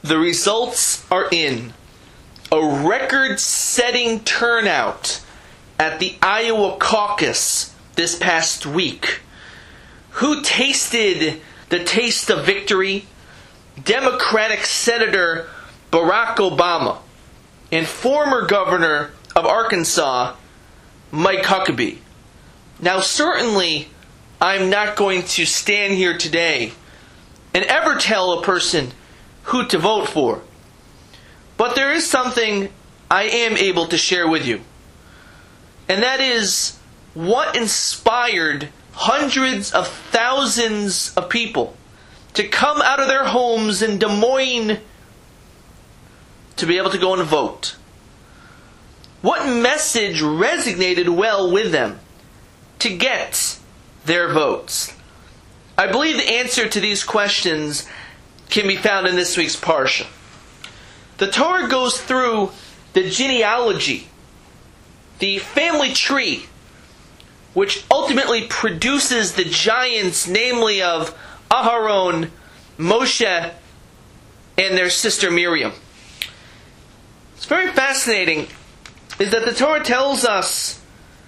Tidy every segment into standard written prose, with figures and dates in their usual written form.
The results are in. A record-setting turnout at the Iowa caucus this past week. Who tasted the taste of victory? Democratic Senator Barack Obama and former governor of Arkansas, Mike Huckabee. Now, certainly, I'm not going to stand here today and ever tell a person who to vote for. But there is something I am able to share with you. And that is what inspired hundreds of thousands of people to come out of their homes in Des Moines to be able to go and vote. What message resonated well with them to get their votes? I believe the answer to these questions can be found in this week's Parsha. The Torah goes through the genealogy, the family tree, which ultimately produces the giants, namely of Aharon, Moshe, and their sister Miriam. It's very fascinating is that the Torah tells us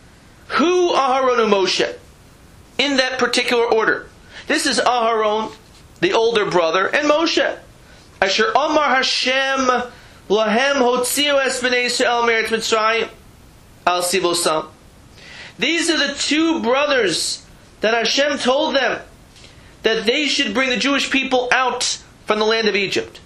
who Aharon and Moshe in that particular order. This is Aharon, the older brother, and Moshe. Asher Omar Hashem lahem hotziu es bnei Yisrael me'eretz Mitzrayim al sivosam. These are the two brothers that Hashem told them that they should bring the Jewish people out from the land of Egypt.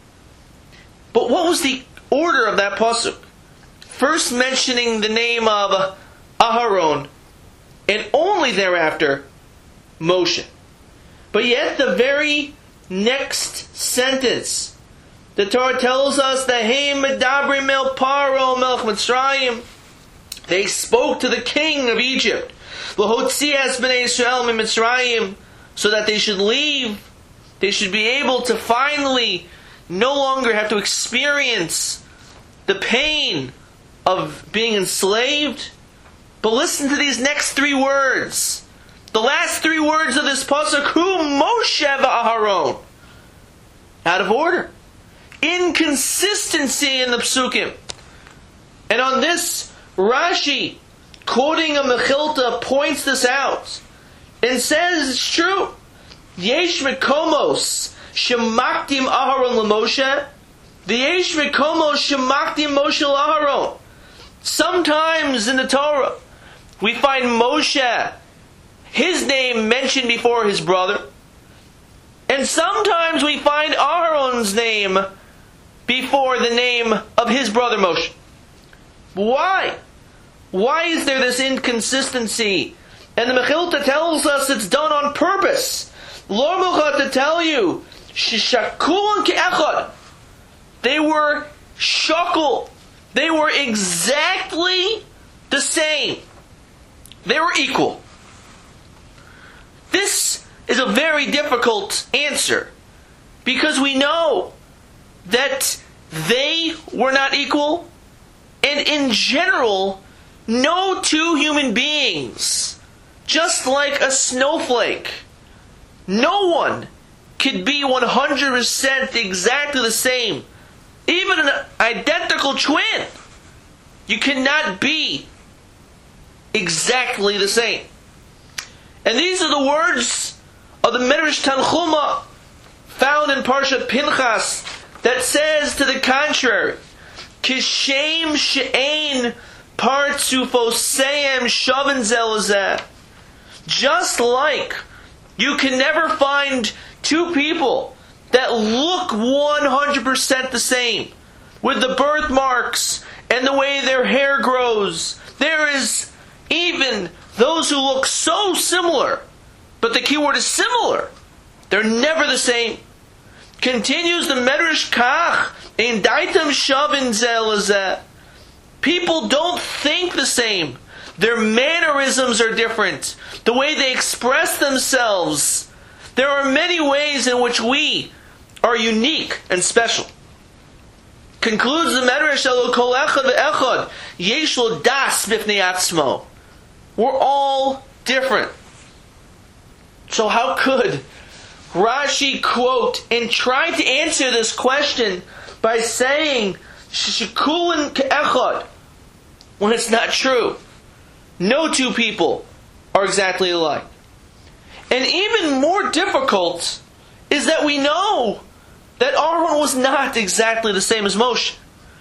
But what was the order of that pasuk? First mentioning the name of Aharon, and only thereafter Moshe. But yet the very next sentence, the Torah tells us that Hey medabrim el Paro melech Mitzrayim. They spoke to the king of Egypt, L'hotzi es bnei Yisrael mitzrayim, so that they should leave. They should be able to finally no longer have to experience the pain of being enslaved. But listen to these next three words. The last three words of this pasuk, Hu Moshe v'Aharon. Out of order. Inconsistency in the psukim. And on this, Rashi, quoting a Mechilta, points this out and says it's true. Yesh mekomos shemakdim Aharon l'Moshe, v'yesh mekomos shemakdim Moshe l'Aharon. Sometimes in the Torah, we find Moshe, his name mentioned before his brother, and sometimes we find Aharon's name before the name of his brother Moshe. Why? Why is there this inconsistency? And the Mechilta tells us it's done on purpose. Lo mocha to tell you, shishakul ke'echad. They were shakul. They were exactly the same. They were equal. This is a very difficult answer, because we know that they were not equal, and in general, no two human beings, just like a snowflake, no one could be 100% exactly the same. Even an identical twin, you cannot be exactly the same. And these are the words of the Medrash Tanchuma found in Parshat Pinchas that says to the contrary, Kishem she'ein partzufoseim shaven zelazeh. Just like you can never find two people that look 100% the same, with the birthmarks and the way their hair grows. There is even those who look so similar, but the key word is similar. They're never the same. Continues the Medrash Kach, in daitam shavin zelazeh. People don't think the same. Their mannerisms are different. The way they express themselves. There are many ways in which we are unique and special. Concludes the Medrash, Elo kol echad ve'echad yesh lo das b'fnei atzmo. We're all different. So how could Rashi quote and try to answer this question by saying Shikulin Ke'echad, when it's not true. No two people are exactly alike. And even more difficult is that we know that Aaron was not exactly the same as Moshe.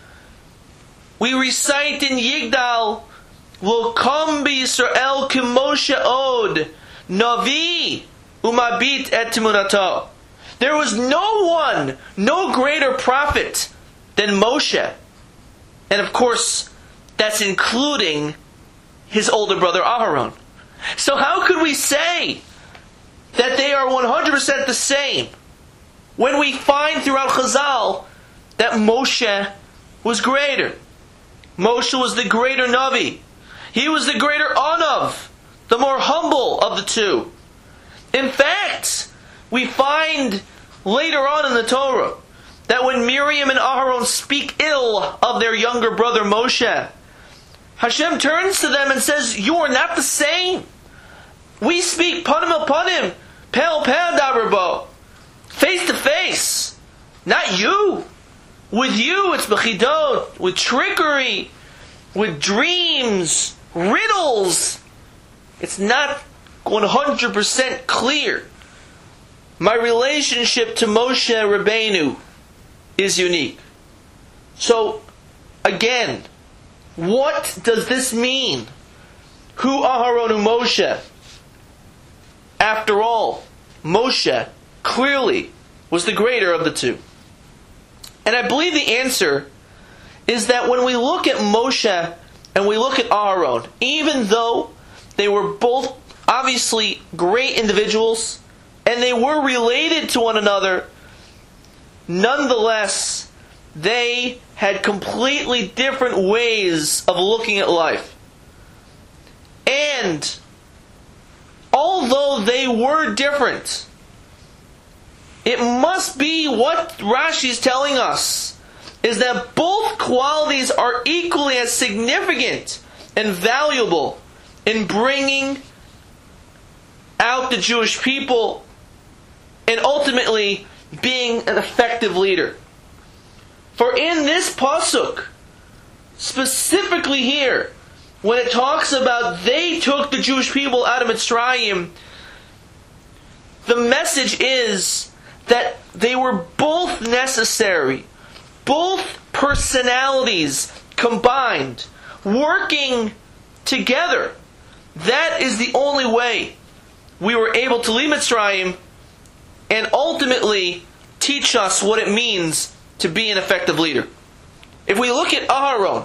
We recite in Yigdal, "Will come be Yisrael k'Moshe od, Navi umabit et timunato." There was no one, no greater prophet than Moshe. And of course, that's including his older brother Aharon. So how could we say that they are 100% the same when we find throughout Chazal that Moshe was greater? Moshe was the greater Navi. He was the greater Anav, the more humble of the two. In fact, we find later on in the Torah that when Miriam and Aharon speak ill of their younger brother Moshe, Hashem turns to them and says, "You are not the same. We speak panim el panim, pel pel daberbo, face to face. Not you. With you it's bechidot, with trickery, with dreams, riddles. It's not 100% clear. My relationship to Moshe Rabbeinu is unique." So, again, what does this mean? Hu Aharon u Moshe? After all, Moshe clearly was the greater of the two. And I believe the answer is that when we look at Moshe and we look at Aharon, even though they were both obviously great individuals and they were related to one another, nonetheless, they had completely different ways of looking at life. And although they were different, it must be what Rashi is telling us, is that both qualities are equally as significant and valuable in bringing out the Jewish people and ultimately being an effective leader. For in this pasuk, specifically here, when it talks about they took the Jewish people out of Mitzrayim, the message is that they were both necessary, both personalities combined, working together. That is the only way we were able to leave Mitzrayim and ultimately teach us what it means to be an effective leader. If we look at Aharon,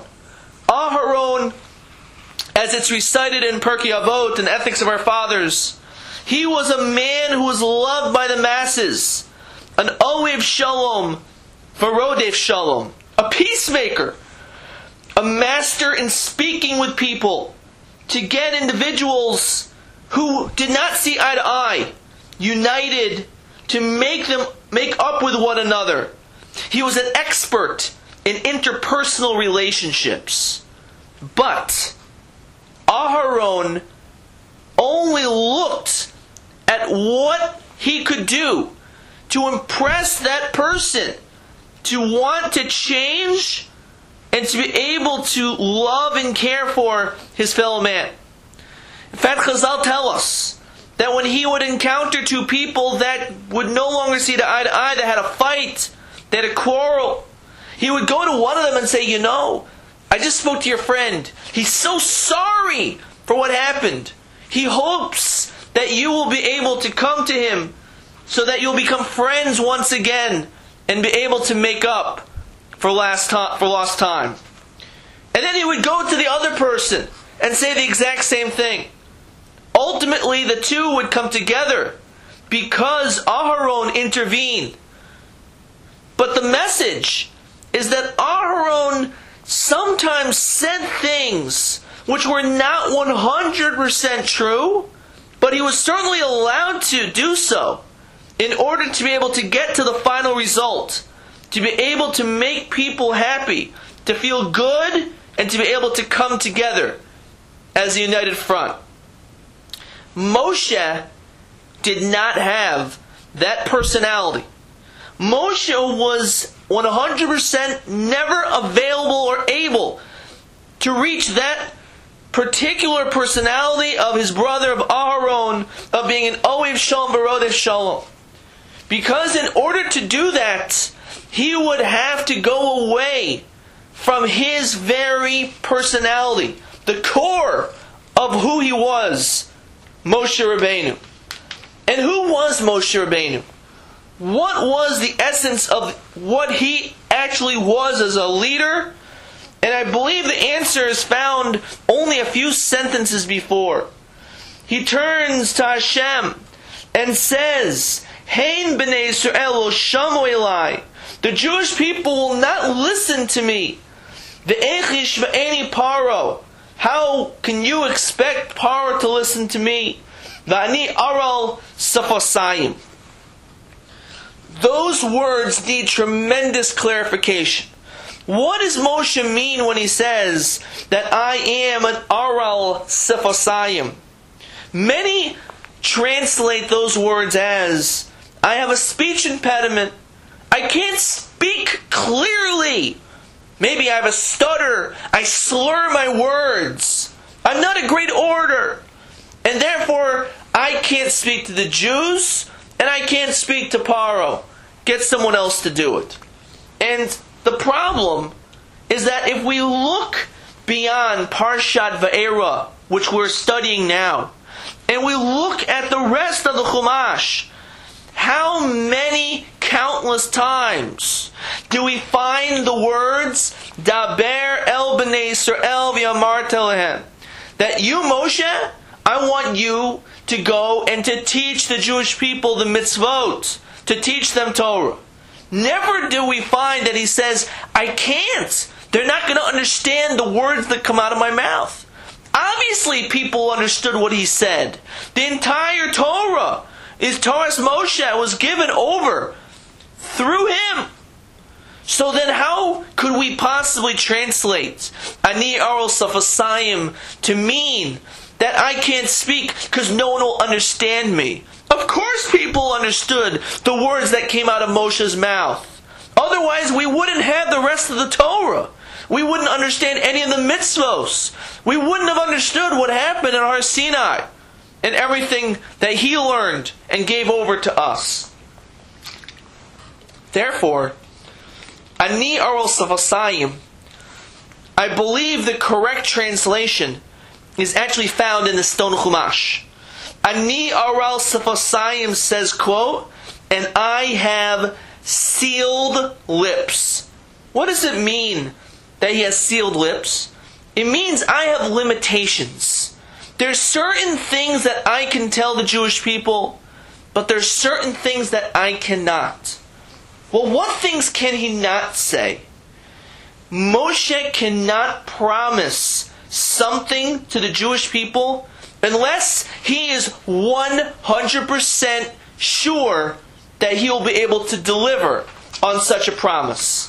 as it's recited in Pirkei Avot and Ethics of Our Fathers, he was a man who was loved by the masses, an Ohev Shalom, Varodef Shalom, a peacemaker, a master in speaking with people to get individuals who did not see eye to eye united to make up with one another. He was an expert in interpersonal relationships. But Aharon only looked at what he could do to impress that person, to want to change, and to be able to love and care for his fellow man. In fact, Chazal tell us that when he would encounter two people that would no longer see eye to eye, that had a fight, they had a quarrel, he would go to one of them and say, "You know, I just spoke to your friend. He's so sorry for what happened. He hopes that you will be able to come to him so that you'll become friends once again and be able to make up for lost time." And then he would go to the other person and say the exact same thing. Ultimately, the two would come together because Aharon intervened. But the message is that Aharon sometimes said things which were not 100% true, but he was certainly allowed to do so in order to be able to get to the final result, to be able to make people happy, to feel good, and to be able to come together as a united front. Moshe did not have that personality. Moshe was 100% never available or able to reach that particular personality of his brother of Aharon, of being an Ohev Shalom Barodef Shalom. Because in order to do that, he would have to go away from his very personality, the core of who he was, Moshe Rabbeinu. And who was Moshe Rabbeinu? What was the essence of what he actually was as a leader? And I believe the answer is found only a few sentences before. He turns to Hashem and says, Hein b'nei Yisrael lo shamu elai. The Jewish people will not listen to me. Ve'echish ve'eni paro. How can you expect Paro to listen to me? V'ani aral safasayim. Those words need tremendous clarification. What does Moshe mean when he says that I am an aral safasayim? Many translate those words as, I have a speech impediment. I can't speak clearly. Maybe I have a stutter. I slur my words. I'm not a great orator. And therefore, I can't speak to the Jews, and I can't speak to Paro. Get someone else to do it. And the problem is that if we look beyond Parshat Va'era, which we're studying now, and we look at the rest of the Chumash, how many countless times do we find the words Daber el b'nei Yisrael v'yamart lehem, that you, Moshe, I want you to go and to teach the Jewish people the mitzvot, to teach them Torah. Never do we find that he says, I can't. They're not going to understand the words that come out of my mouth. Obviously, people understood what he said. The entire Torah is Torah's Moshe, was given over through him. So then how could we possibly translate Ani Aral Safasayim to mean that I can't speak because no one will understand me? Of course people understood the words that came out of Moshe's mouth. Otherwise we wouldn't have the rest of the Torah. We wouldn't understand any of the mitzvos. We wouldn't have understood what happened in Har Sinai and everything that he learned and gave over to us. Therefore, Ani Aral Safasayim, I believe the correct translation is actually found in the Stone Chumash. Ani Aral Safasayim says, quote, and I have sealed lips. What does it mean that he has sealed lips? It means I have limitations. There's certain things that I can tell the Jewish people, but there's certain things that I cannot. Well, what things can he not say? Moshe cannot promise something to the Jewish people unless he is 100% sure that he will be able to deliver on such a promise.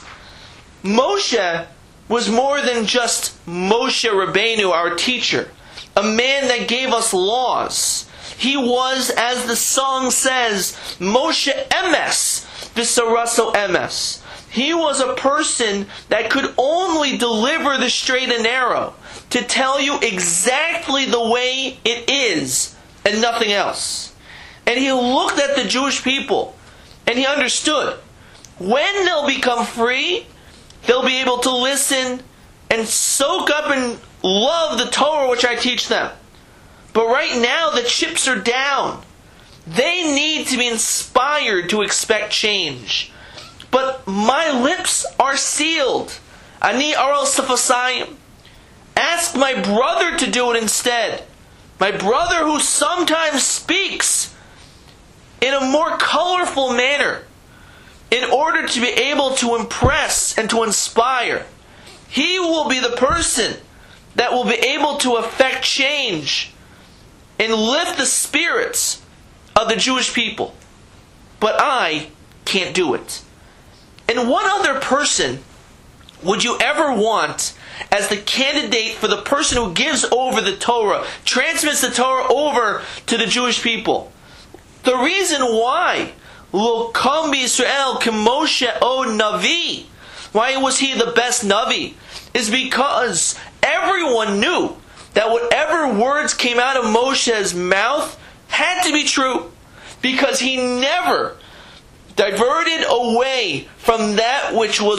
Moshe was more than just Moshe Rabbeinu, our teacher, a man that gave us laws. He was, as the song says, Moshe Emes, V'saraso Emes. He was a person that could only deliver the straight and narrow, to tell you exactly the way it is, and nothing else. And he looked at the Jewish people, and he understood, when they'll become free, they'll be able to listen and soak up and love the Torah which I teach them. But right now the chips are down. They need to be inspired to expect change. But my lips are sealed. Ani Aral Safasayim. Ask my brother to do it instead. My brother who sometimes speaks in a more colorful manner in order to be able to impress and to inspire. He will be the person that will be able to affect change and lift the spirits of the Jewish people. But I can't do it. And what other person would you ever want as the candidate for the person who gives over the Torah, transmits the Torah over to the Jewish people? The reason why Lo kam b'Yisrael k'Moshe o Navi. Why was he the best Navi? Is because everyone knew that whatever words came out of Moshe's mouth had to be true. Because he never diverted away from that which was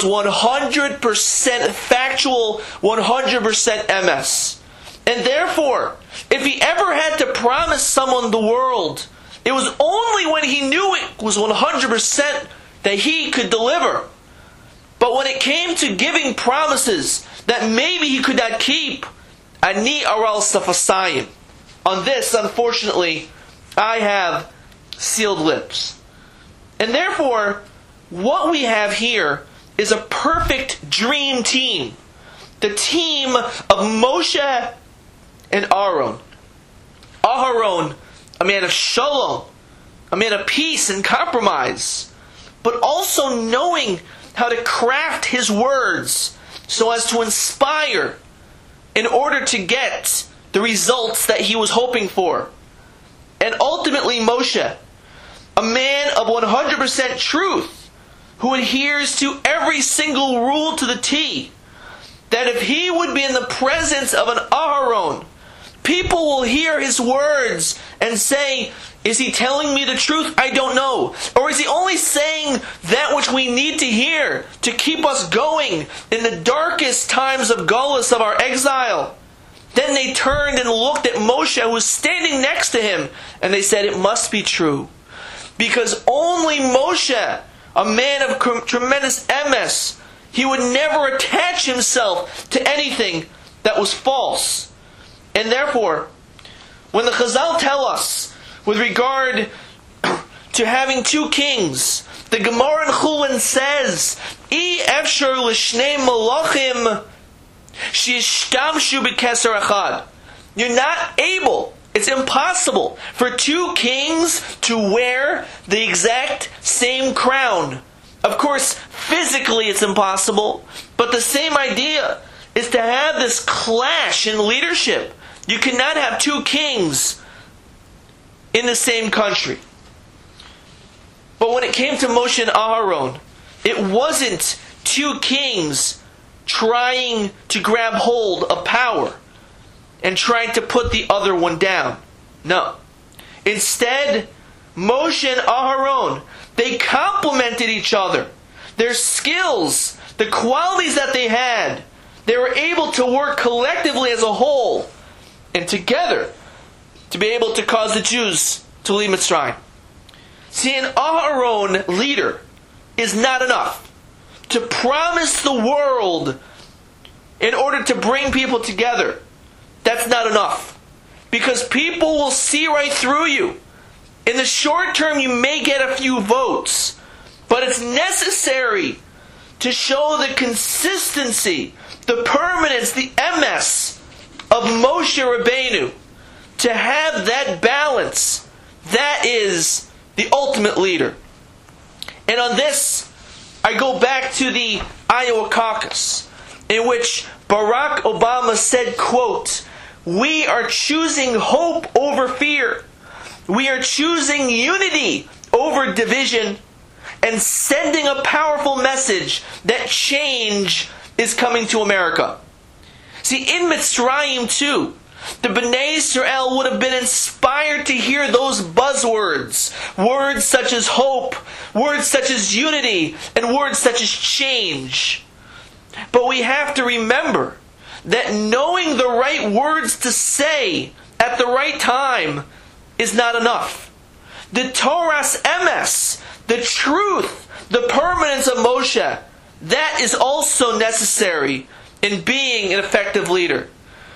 100% factual, 100% MS. And therefore, if he ever had to promise someone the world, it was only when he knew it was 100% that he could deliver. But when it came to giving promises that maybe he could not keep, Ani aral safasayim. On this, unfortunately, I have sealed lips. And therefore, what we have here is a perfect dream team. The team of Moshe and Aaron. Aharon, a man of shalom, a man of peace and compromise, but also knowing how to craft his words so as to inspire in order to get the results that he was hoping for. And ultimately Moshe, a man of 100% truth, who adheres to every single rule to the T, that if he would be in the presence of an Aharon, people will hear his words and say, is he telling me the truth? I don't know. Or is he only saying that which we need to hear to keep us going in the darkest times of Golus, of our exile? Then they turned and looked at Moshe, who was standing next to him, and they said, it must be true. Because only Moshe, a man of tremendous emes, he would never attach himself to anything that was false. And therefore, when the Chazal tell us, with regard to having two kings, the Gemara in Chulin says, I efshar l'shnei malachim sheyishtamshu b'keser echad. You're not able, it's impossible for two kings to wear the exact same crown. Of course, physically it's impossible, but the same idea is to have this clash in leadership. You cannot have two kings in the same country. But when it came to Moshe and Aharon, it wasn't two kings trying to grab hold of power and trying to put the other one down. No. Instead, Moshe and Aharon, they complemented each other. Their skills, the qualities that they had, they were able to work collectively as a whole and together to be able to cause the Jews to leave Mitzrayim. See, an Aharon leader is not enough to promise the world in order to bring people together. That's not enough. Because people will see right through you. In the short term, you may get a few votes, but it's necessary to show the consistency, the permanence, the emes of Moshe Rabbeinu. To have that balance, that is the ultimate leader. And on this, I go back to the Iowa caucus, in which Barack Obama said, quote, we are choosing hope over fear. We are choosing unity over division and sending a powerful message that change is coming to America. See, in Mitzrayim too, the Bnei Israel would have been inspired to hear those buzzwords. Words such as hope, words such as unity, and words such as change. But we have to remember that knowing the right words to say at the right time is not enough. The Torah's emes, the truth, the permanence of Moshe, that is also necessary in being an effective leader.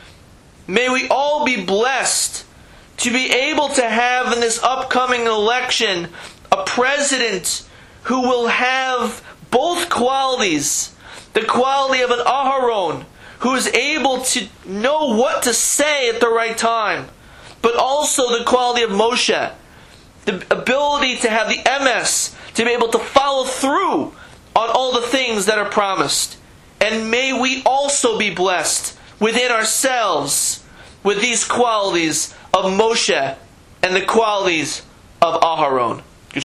May we all be blessed to be able to have in this upcoming election a president who will have both qualities. The quality of an Aharon, who is able to know what to say at the right time, but also the quality of Moshe, the ability to have the emes, to be able to follow through on all the things that are promised. And may we also be blessed within ourselves with these qualities of Moshe and the qualities of Aharon.